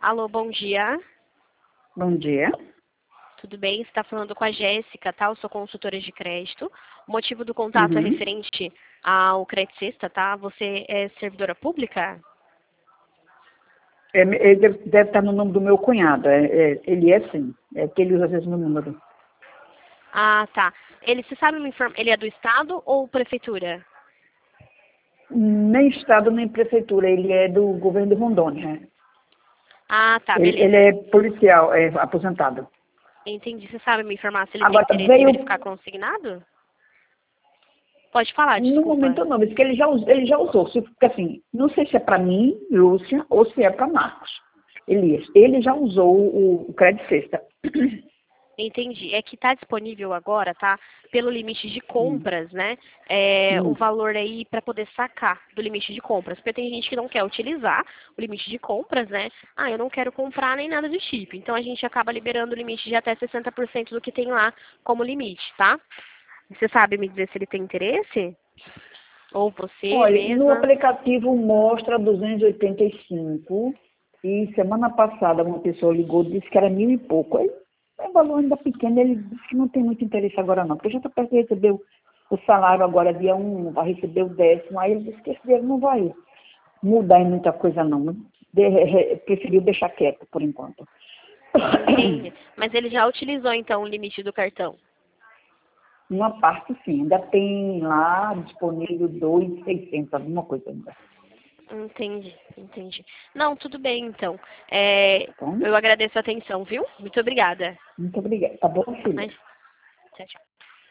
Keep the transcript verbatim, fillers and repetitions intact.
Alô, bom dia. Bom dia. Tudo bem? Você está falando com a Jéssica, tá? Eu sou consultora de crédito. O motivo do contato é Uhum. referente ao Crédito Sexta, tá? Você é servidora pública? É, ele deve, deve estar no nome do meu cunhado. É, é, ele é sim. É que ele usa às vezes meu número. Ah, tá. Ele, você sabe me informar, ele é do Estado ou Prefeitura? Nem Estado, nem Prefeitura. Ele é do governo de Rondônia. Ah, tá, Ele, ele beleza. é policial, é aposentado. Entendi. Você sabe me informar se ele tem Agora, interesse em veio... verificar consignado? Pode falar, No desculpa. momento não, mas que ele já, us- ele já usou. Se, porque, assim, não sei se é para mim, Lúcia, ou se é para Marcos. Elias. Ele já usou o, o Crédito Sexta. Entendi. É que está disponível agora, tá? Pelo limite de Hum, compras, né? É, o hum. valor aí para poder sacar do limite de compras. Porque tem gente que não quer utilizar o limite de compras, né? Ah, eu não quero comprar nem nada do tipo. Então a gente acaba liberando o limite de até sessenta por cento do que tem lá como limite, tá? Você sabe me dizer se ele tem interesse? Ou você Olha, no mesma? aplicativo mostra duzentos e oitenta e cinco e semana passada uma pessoa ligou e disse que era mil e pouco. Aí, é valor ainda pequeno, ele disse que não tem muito interesse agora não, porque já está perto de receber o o salário agora dia um, vai receber o décimo, aí ele disse que esse dinheiro não vai mudar em muita coisa não. De, re, preferiu deixar quieto por enquanto. Entende? Mas ele já utilizou então o limite do cartão. Uma parte sim, ainda tem lá disponível dois mil e seiscentos, alguma coisa ainda. Entendi, entendi. Não, tudo bem, então. É, Tá bom? eu agradeço a atenção, viu? Muito obrigada. Muito obrigada. Tá bom, filha? Mas, tchau, tchau.